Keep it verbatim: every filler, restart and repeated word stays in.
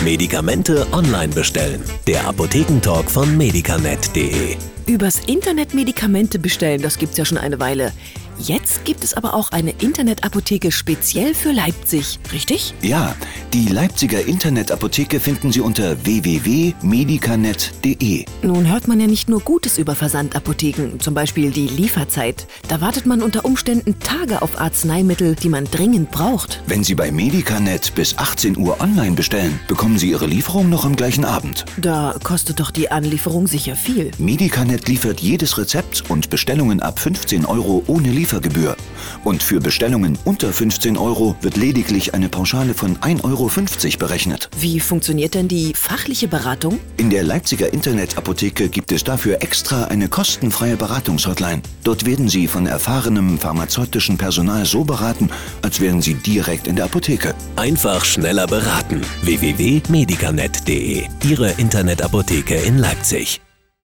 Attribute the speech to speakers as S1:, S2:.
S1: Medikamente online bestellen. Der Apothekentalk von medicanet punkt de.
S2: Übers Internet Medikamente bestellen, das gibt's ja schon eine Weile. Jetzt gibt es aber auch eine Internetapotheke speziell für Leipzig, richtig?
S3: Ja, die Leipziger Internetapotheke finden Sie unter w w w punkt medicanet punkt de.
S2: Nun hört man ja nicht nur Gutes über Versandapotheken, zum Beispiel die Lieferzeit. Da wartet man unter Umständen Tage auf Arzneimittel, die man dringend braucht.
S3: Wenn Sie bei Medicanet bis achtzehn Uhr online bestellen, bekommen Sie Ihre Lieferung noch am gleichen Abend.
S2: Da kostet doch die Anlieferung sicher viel.
S3: Medicanet liefert jedes Rezept und Bestellungen ab fünfzehn Euro ohne Liefergebühr. Und für Bestellungen unter fünfzehn Euro wird lediglich eine Pauschale von ein Euro fünfzig berechnet.
S2: Wie funktioniert denn die fachliche Beratung?
S3: In der Leipziger Internetapotheke gibt es dafür extra eine kostenfreie Beratungshotline. Dort werden Sie von erfahrenem pharmazeutischen Personal so beraten, als wären Sie direkt in der Apotheke.
S1: Einfach schneller beraten. w w w punkt medicanet punkt de. Ihre Internetapotheke in Leipzig.